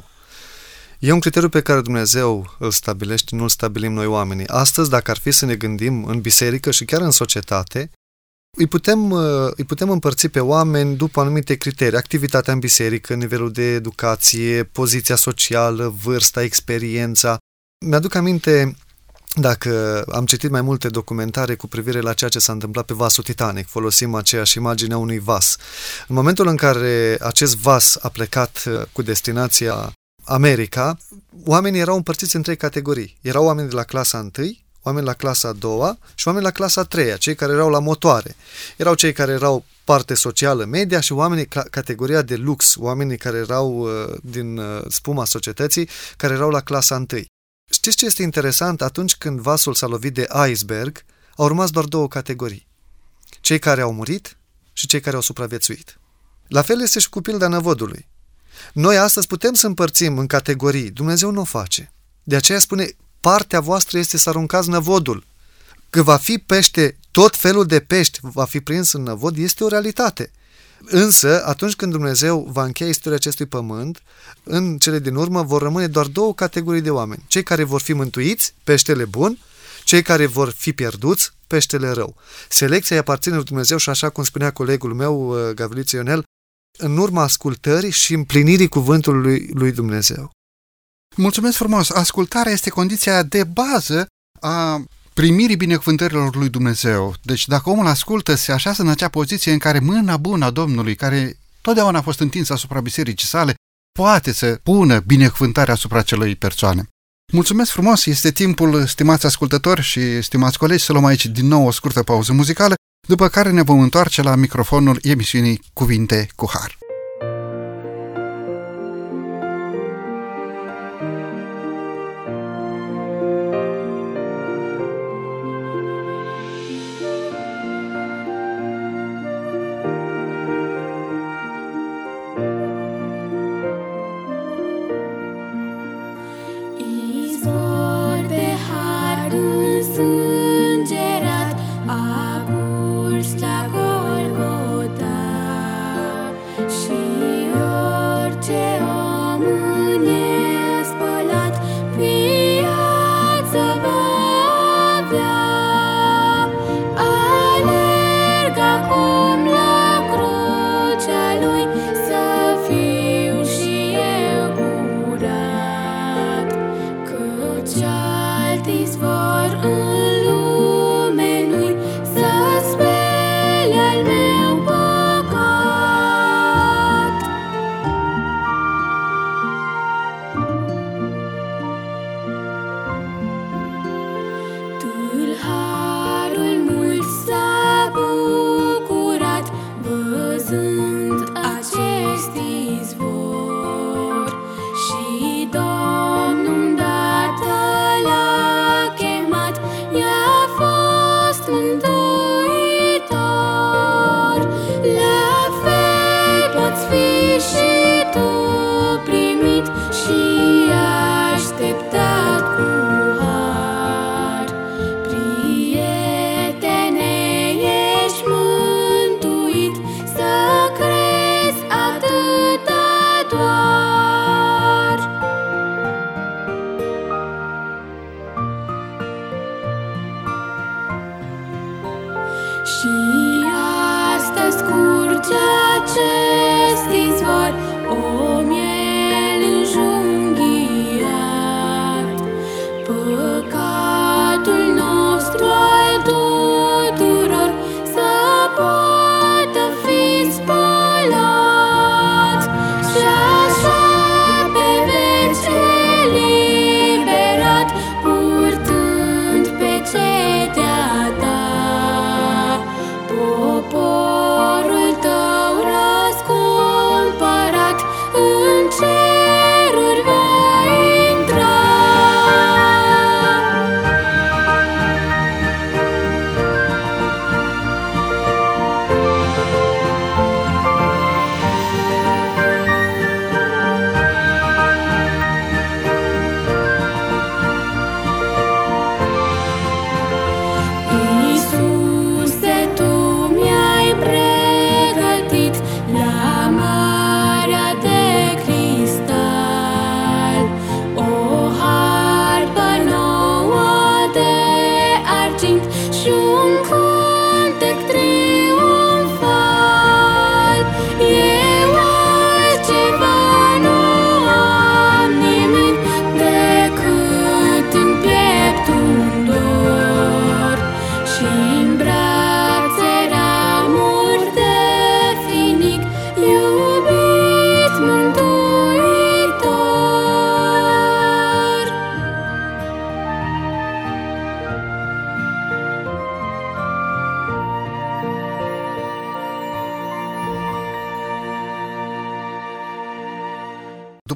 Speaker 3: E un criteriu pe care Dumnezeu îl stabilește, nu îl stabilim noi oamenii. Astăzi, dacă ar fi să ne gândim în biserică și chiar în societate, îi putem împărți pe oameni după anumite criterii: activitatea în biserică, nivelul de educație, poziția socială, vârsta, experiența. Mi-aduc aminte, dacă am citit mai multe documentare cu privire la ceea ce s-a întâmplat pe vasul Titanic, folosim aceeași imagine a unui vas. În momentul în care acest vas a plecat cu destinația America, oamenii erau împărțiți în 3 categorii. Erau oameni de la clasa 1, oameni la clasa 2 și oameni la clasa 3, cei care erau la motoare. Erau cei care erau parte socială media și oamenii categoria de lux, oamenii care erau din spuma societății, care erau la clasa 1. Știți ce este interesant? Atunci când vasul s-a lovit de iceberg, au rămas doar 2 categorii: cei care au murit și cei care au supraviețuit. La fel este și cu pilda năvodului. Noi astăzi putem să împărțim în categorii. Dumnezeu nu o face. De aceea spune, partea voastră este să aruncați năvodul. Că va fi pește, tot felul de pești va fi prins în năvod, este o realitate. Însă, atunci când Dumnezeu va încheia istoria acestui pământ, în cele din urmă vor rămâne doar două categorii de oameni. Cei care vor fi mântuiți, peștele bun, cei care vor fi pierduți, peștele rău. Selecția îi aparține lui Dumnezeu și așa cum spunea colegul meu, Gavriliță Ionel, în urma ascultării și împlinirii cuvântului lui Dumnezeu.
Speaker 2: Mulțumesc frumos! Ascultarea este condiția de bază a primirii binecuvântărilor lui Dumnezeu. Deci dacă omul ascultă, se așează în acea poziție în care mâna bună a Domnului, care totdeauna a fost întinsă asupra bisericii sale, poate să pună binecuvântarea asupra acelei persoane. Mulțumesc frumos! Este timpul, stimați ascultători și stimați colegi, să luăm aici din nou o scurtă pauză muzicală, după care ne vom întoarce la microfonul emisiunii Cuvinte cu Har.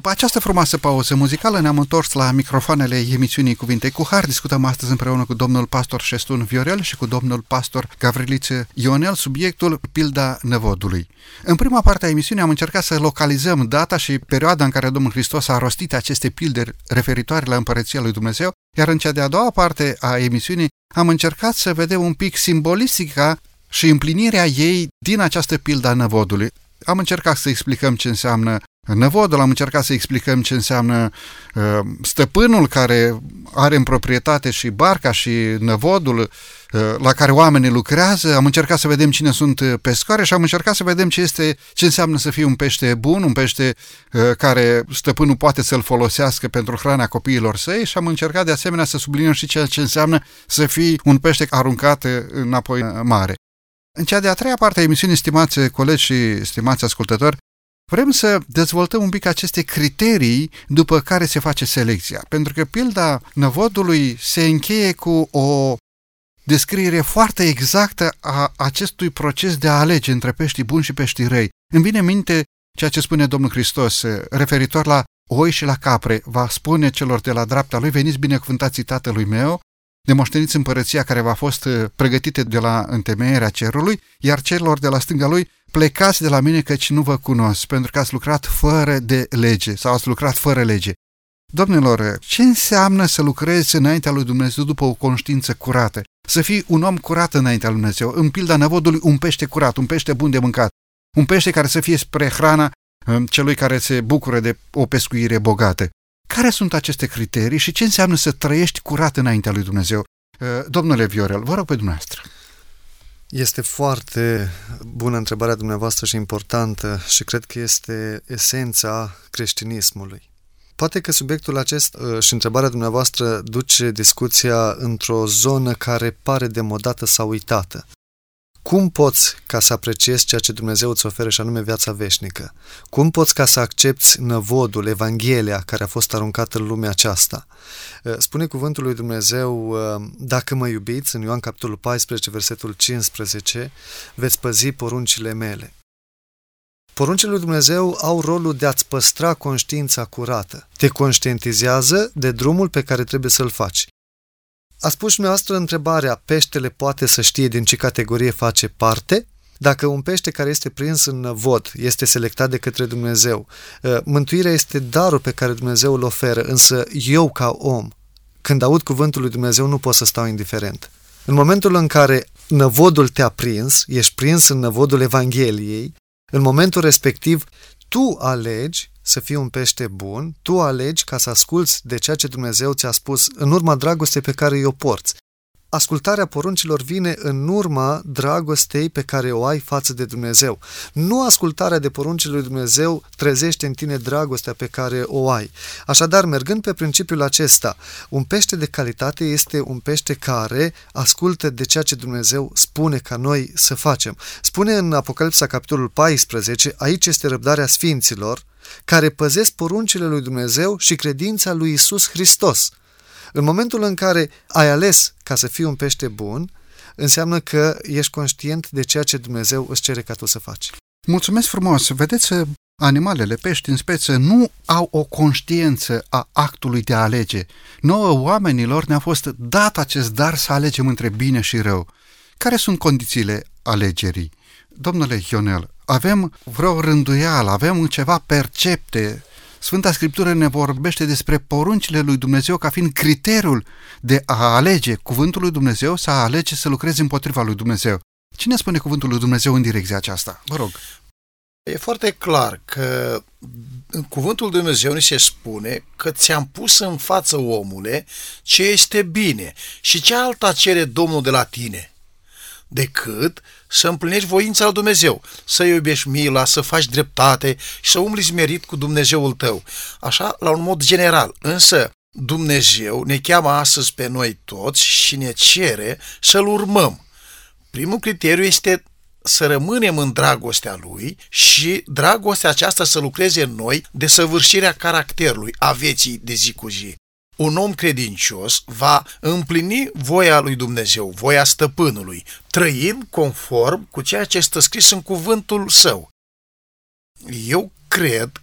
Speaker 2: După această frumoasă pauză muzicală ne-am întors la microfoanele emisiunii Cuvinte cu Har. Discutăm astăzi împreună cu domnul pastor Șestun Viorel și cu domnul pastor Gavriliță Ionel subiectul Pilda Năvodului. În prima parte a emisiunii am încercat să localizăm data și perioada în care Domnul Hristos a rostit aceste pilde referitoare la Împărăția lui Dumnezeu, iar în cea de-a doua parte a emisiunii am încercat să vedem un pic simbolistica și împlinirea ei din această pilda năvodului. Am încercat să explicăm ce înseamnă năvodul, am încercat să explicăm ce înseamnă stăpânul care are în proprietate și barca și năvodul la care oamenii lucrează, am încercat să vedem cine sunt pescari și am încercat să vedem ce înseamnă să fie un pește bun, un pește care stăpânul poate să-l folosească pentru hrana copiilor săi și am încercat de asemenea să subliniem și ce înseamnă să fii un pește aruncat înapoi în mare. În cea de-a treia parte a emisiunii, stimați colegi și stimați ascultători, vrem să dezvoltăm un pic aceste criterii după care se face selecția, pentru că pilda năvodului se încheie cu o descriere foarte exactă a acestui proces de a alege între peștii buni și peștii răi. Îmi vine în minte ceea ce spune Domnul Hristos referitor la oi și la capre. Va spune celor de la dreapta lui: veniți binecuvântații Tatălui meu, de moșteniți împărăția care v-a fost pregătită de la întemeierea cerului, iar celor de la stânga lui: plecați de la mine căci nu vă cunosc, pentru că ați lucrat fără de lege sau ați lucrat fără lege. Domnilor, ce înseamnă să lucrezi înaintea lui Dumnezeu după o conștiință curată? Să fii un om curat înaintea lui Dumnezeu. În pilda năvodului, un pește curat, un pește bun de mâncat, un pește care să fie spre hrana celui care se bucură de o pescuire bogată. Care sunt aceste criterii și ce înseamnă să trăiești curat înaintea lui Dumnezeu? Domnule Viorel, vă rog pe dumneavoastră.
Speaker 3: Este foarte bună întrebarea dumneavoastră și importantă și cred că este esența creștinismului. Poate că subiectul acesta și întrebarea dumneavoastră duce discuția într-o zonă care pare demodată sau uitată. Cum poți ca să apreciezi ceea ce Dumnezeu îți oferă și anume viața veșnică? Cum poți ca să accepți năvodul, Evanghelia care a fost aruncată în lumea aceasta? Spune cuvântul lui Dumnezeu: dacă mă iubiți, în Ioan capitolul 14, versetul 15, veți păzi poruncile mele. Poruncile lui Dumnezeu au rolul de a-ți păstra conștiința curată. Te conștientizează de drumul pe care trebuie să-l faci. Ați pus dumneavoastră întrebarea: peștele poate să știe din ce categorie face parte? Dacă un pește care este prins în vod este selectat de către Dumnezeu, mântuirea este darul pe care Dumnezeu îl oferă, însă eu ca om, când aud cuvântul lui Dumnezeu, nu pot să stau indiferent. În momentul în care năvodul te-a prins, ești prins în năvodul Evangheliei, în momentul respectiv tu alegi să fii un pește bun, tu alegi ca să asculți de ceea ce Dumnezeu ți-a spus în urma dragostei pe care o porți. Ascultarea poruncilor vine în urma dragostei pe care o ai față de Dumnezeu. Nu ascultarea de poruncile lui Dumnezeu trezește în tine dragostea pe care o ai. Așadar, mergând pe principiul acesta, un pește de calitate este un pește care ascultă de ceea ce Dumnezeu spune ca noi să facem. Spune în Apocalipsa, capitolul 14, aici este răbdarea sfinților, care păzesc poruncile lui Dumnezeu și credința lui Iisus Hristos. În momentul în care ai ales ca să fii un pește bun, înseamnă că ești conștient de ceea ce Dumnezeu îți cere ca tu să faci.
Speaker 2: Mulțumesc frumos! Vedeți, animalele, pești în speță, nu au o conștiință a actului de a alege. Nouă, oamenilor, ne-a fost dat acest dar să alegem între bine și rău. Care sunt condițiile alegerii? Domnule Ionel, avem vreo rânduială, avem ceva percepte? Sfânta Scriptură ne vorbește despre poruncile lui Dumnezeu ca fiind criteriul de a alege cuvântul lui Dumnezeu, să alege să lucrezi împotriva lui Dumnezeu. Cine spune cuvântul lui Dumnezeu în direcția aceasta? Vă rog.
Speaker 4: E foarte clar că în cuvântul lui Dumnezeu ni se spune că ți-am pus în față, omule, ce este bine și ce alta cere Domnul de la tine decât să împlinești voința lui Dumnezeu, să iubești mila, să faci dreptate și să umbli smerit cu Dumnezeul tău. Așa, la un mod general. Însă, Dumnezeu ne cheamă astăzi pe noi toți și ne cere să-L urmăm. Primul criteriu este să rămânem în dragostea Lui și dragostea aceasta să lucreze în noi desăvârșirea caracterului, a vieții de zi cu zi. Un om credincios va împlini voia lui Dumnezeu, voia stăpânului, trăind conform cu ceea ce este scris în cuvântul său. Eu cred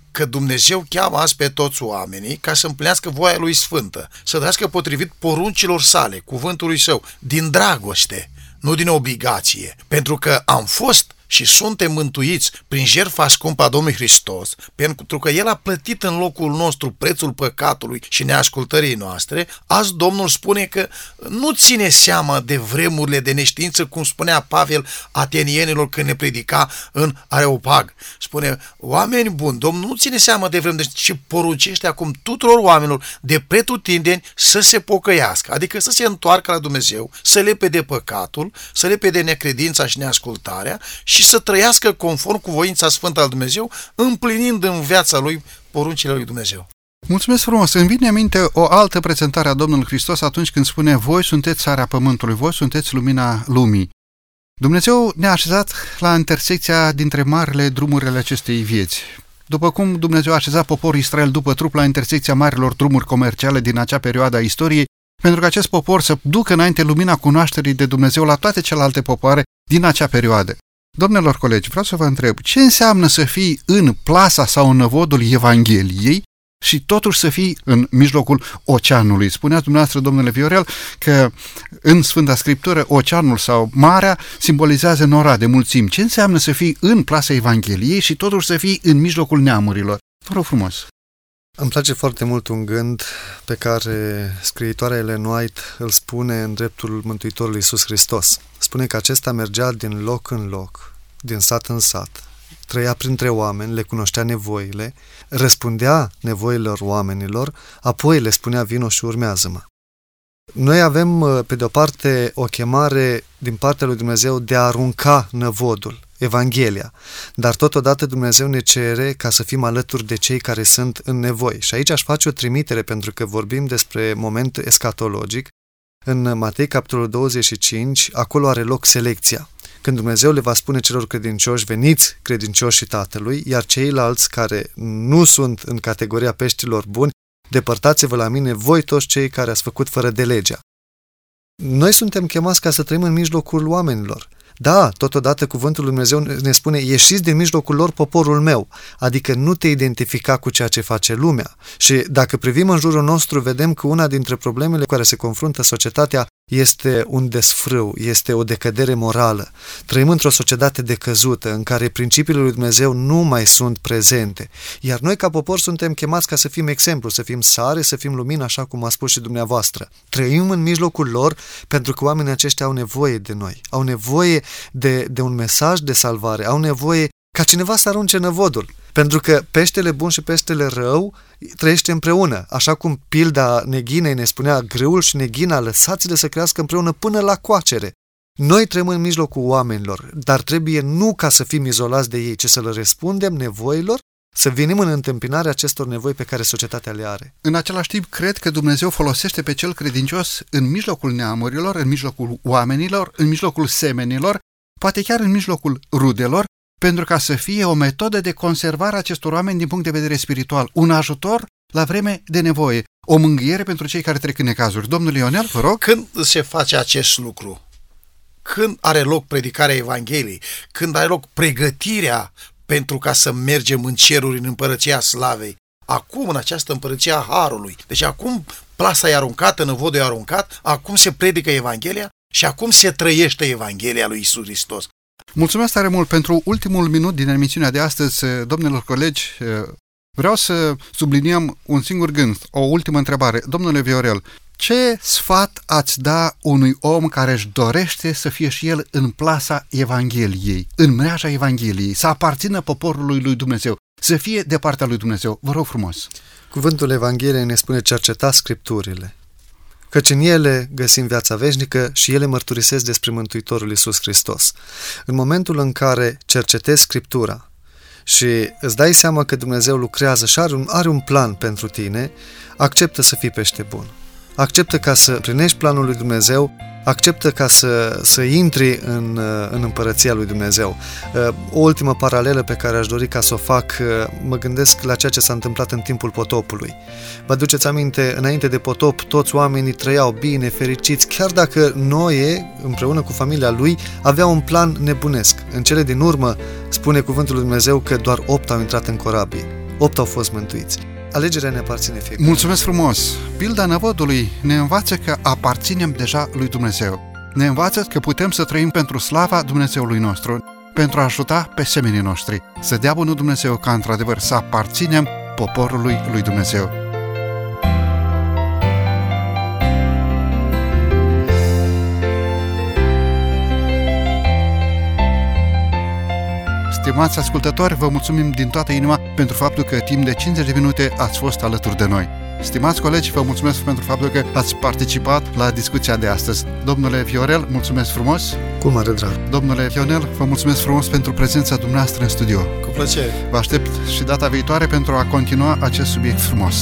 Speaker 4: că Dumnezeu cheamă azi pe toți oamenii ca să împlinească voia Lui Sfântă, să trăiască potrivit poruncilor sale, cuvântului Său, din dragoste, nu din obligație, pentru că am fost și suntem mântuiți prin jertfa scumpă a Domnului Hristos, pentru că El a plătit în locul nostru prețul păcatului și neascultării noastre. Azi Domnul spune că nu ține seama de vremurile de neștiință, cum spunea Pavel atenienilor când ne predica în Areopag. Spune, oameni buni, Domnul nu ține seama de vremurile, ci poruncește acum tuturor oamenilor de pretutindeni să se pocăiască, adică să se întoarcă la Dumnezeu, să lepe de păcatul, să lepe de necredința și neascultarea și să trăiască conform cu voința sfântă al Dumnezeu, împlinind în viața lui poruncile lui Dumnezeu.
Speaker 2: Mulțumesc frumos! Îmi vine în minte o altă prezentare a Domnului Hristos atunci când spune: voi sunteți sarea pământului, voi sunteți lumina lumii. Dumnezeu ne-a așezat la intersecția dintre marile drumurile acestei vieți. După cum Dumnezeu a așezat poporul Israel după trup la intersecția marilor drumuri comerciale din acea perioadă a istoriei, pentru că acest popor să ducă înainte lumina cunoașterii de Dumnezeu la toate celelalte popoare din acea perioadă. Domnilor colegi, vreau să vă întreb, ce înseamnă să fii în plasa sau în năvodul Evangheliei și totuși să fii în mijlocul oceanului? Spuneați dumneavoastră, domnule Viorel, că în Sfânta Scriptură oceanul sau marea simbolizează nora de mulțimi. Ce înseamnă să fii în plasa Evangheliei și totuși să fii în mijlocul neamurilor? Vă rog frumos!
Speaker 3: Îmi place foarte mult un gând pe care scriitoarea Ellen White îl spune în dreptul Mântuitorului Iisus Hristos. Spune că acesta mergea din loc în loc, din sat în sat, trăia printre oameni, le cunoștea nevoile, răspundea nevoilor oamenilor, apoi le spunea: vino și urmează-mă. Noi avem, pe de o parte, o chemare din partea lui Dumnezeu de a arunca năvodul, Evanghelia, dar totodată Dumnezeu ne cere ca să fim alături de cei care sunt în nevoie. Și aici aș face o trimitere, pentru că vorbim despre moment escatologic. În Matei, capitolul 25, acolo are loc selecția. Când Dumnezeu le va spune celor credincioși: veniți credincioși Tatălui, iar ceilalți care nu sunt în categoria peștilor buni, depărtați-vă la mine, voi toți cei care ați făcut fără de legea. Noi suntem chemați ca să trăim în mijlocul oamenilor. Da, totodată cuvântul lui Dumnezeu ne spune: ieșiți din mijlocul lor, poporul meu, adică nu te identifica cu ceea ce face lumea. Și dacă privim în jurul nostru, vedem că una dintre problemele cu care se confruntă societatea este un desfrâu, este o decădere morală. Trăim într-o societate decăzută, în care principiile lui Dumnezeu nu mai sunt prezente. Iar noi, ca popor, suntem chemați ca să fim exemplu, să fim sare, să fim lumină, așa cum a spus și dumneavoastră. Trăim în mijlocul lor pentru că oamenii aceștia au nevoie de noi, au nevoie de un mesaj de salvare, au nevoie ca cineva să arunce năvodul. Pentru că peștele bun și peștele rău trăiește împreună. Așa cum pilda neghinei ne spunea: grâul și neghina, lăsați-le să crească împreună până la coacere. Noi trăim în mijlocul oamenilor, dar trebuie nu ca să fim izolați de ei, ci să le răspundem nevoilor, să venim în întâmpinarea acestor nevoi pe care societatea le are.
Speaker 2: În același timp, cred că Dumnezeu folosește pe cel credincios în mijlocul neamurilor, în mijlocul oamenilor, în mijlocul semenilor, poate chiar în mijlocul rudelor, pentru ca să fie o metodă de conservare a acestor oameni din punct de vedere spiritual, un ajutor la vreme de nevoie, o mângâiere pentru cei care trec în necazuri. Domnul Ionel, vă rog.
Speaker 4: Când se face acest lucru? Când are loc predicarea Evangheliei? Când are loc pregătirea pentru ca să mergem în ceruri, în împărăția slavei? Acum, în această împărăție a Harului. Deci acum plasa e aruncată, năvodul e aruncat, acum se predică Evanghelia și acum se trăiește Evanghelia lui Iisus Hristos.
Speaker 2: Mulțumesc tare mult pentru ultimul minut din emisiunea de astăzi, domnilor colegi. Vreau să subliniem un singur gând, o ultimă întrebare. Domnule Viorel, ce sfat ați da unui om care își dorește să fie și el în plasa Evangheliei, în mreaja Evangheliei, să aparțină poporului lui Dumnezeu, să fie de partea lui Dumnezeu? Vă rog frumos.
Speaker 3: Cuvântul Evangheliei ne spune: cercetați Scripturile, căci în ele găsim viața veșnică și ele mărturisesc despre Mântuitorul Iisus Hristos. În momentul în care cercetezi Scriptura și îți dai seama că Dumnezeu lucrează și are un plan pentru tine, acceptă să fii pește bun. Acceptă ca să împlinești planul lui Dumnezeu, acceptă ca să intri în împărăția lui Dumnezeu. O ultimă paralelă pe care aș dori ca să o fac, mă gândesc la ceea ce s-a întâmplat în timpul potopului. Vă aduceți aminte, înainte de potop, toți oamenii trăiau bine, fericiți, chiar dacă Noe, împreună cu familia lui, avea un plan nebunesc. În cele din urmă, spune cuvântul lui Dumnezeu că doar 8 au intrat în corabie. 8 au fost mântuiți. Alegerea ne aparține fiecare.
Speaker 2: Mulțumesc frumos! Pilda năvodului ne învață că aparținem deja lui Dumnezeu. Ne învață că putem să trăim pentru slava Dumnezeului nostru, pentru a ajuta pe semenii noștri. Să dea bunul Dumnezeu ca într-adevăr să aparținem poporului lui Dumnezeu. Stimați ascultători, vă mulțumim din toată inima pentru faptul că timp de 50 de minute ați fost alături de noi. Stimați colegi, vă mulțumesc pentru faptul că ați participat la discuția de astăzi. Domnule Viorel, mulțumesc frumos!
Speaker 3: Cu mare drag!
Speaker 2: Domnule Ionel, vă mulțumesc frumos pentru prezența dumneavoastră în studio.
Speaker 4: Cu plăcere!
Speaker 2: Vă aștept și data viitoare pentru a continua acest subiect frumos.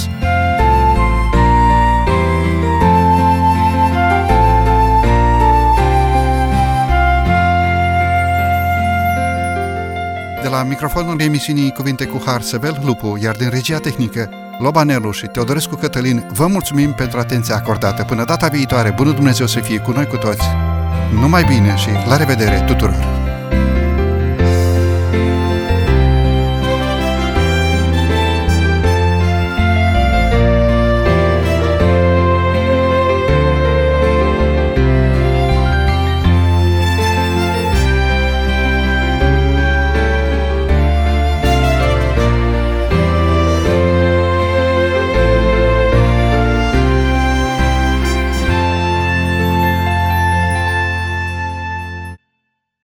Speaker 2: De la microfonul emisiunii Cuvinte cu Har, Săvel Lupu, iar din regia tehnică Loba Nelu și Teodorescu Cătălin, vă mulțumim pentru atenția acordată. Până data viitoare, bunul Dumnezeu să fie cu noi cu toți. Numai bine și la revedere tuturor!